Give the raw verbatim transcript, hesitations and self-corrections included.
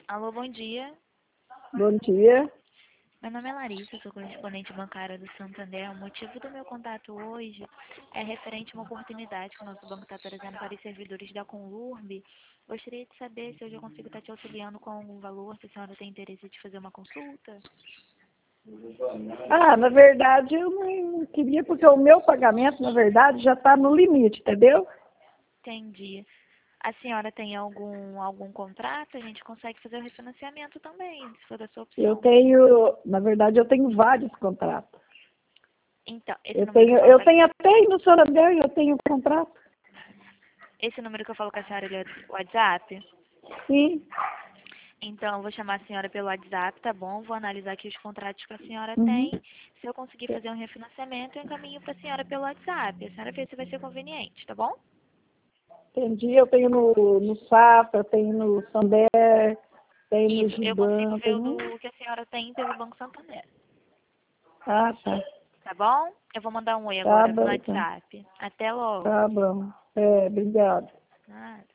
Alô, bom dia. Bom dia. Meu nome é Larissa, sou correspondente bancária do Santander. O motivo do meu contato hoje é referente a uma oportunidade que o nosso banco está trazendo para os servidores da Conlurb. Gostaria de saber se eu já consigo estar te auxiliando com algum valor, se a senhora tem interesse de fazer uma consulta. Ah, na verdade eu não queria, porque o meu pagamento, na verdade, já está no limite, entendeu? Entendi. A senhora tem algum, algum contrato? A gente consegue fazer o refinanciamento também, se for da sua Eu opção. tenho, na verdade, eu tenho vários contratos. Então, esse Eu número que tenho, eu falo eu com a, tenho até aí no Santander, eu tenho contrato. esse número que eu falo com a senhora, ele é do WhatsApp? Sim. Então, eu vou chamar a senhora pelo WhatsApp, tá bom? Vou analisar aqui os contratos que a senhora Uhum. tem. Se eu conseguir fazer um refinanciamento, eu encaminho para a senhora pelo WhatsApp. A senhora vê se vai ser conveniente, tá bom? Entendi, eu tenho no, no Safra, tenho no Santander, tenho no Isso, eu consigo Giban, ver o tenho... do que a senhora tem pelo Banco Santander. Ah, tá. Tá bom? Eu vou mandar um oi Tá agora no bom, então. WhatsApp. Até logo. Tá bom. É, obrigado. Nada.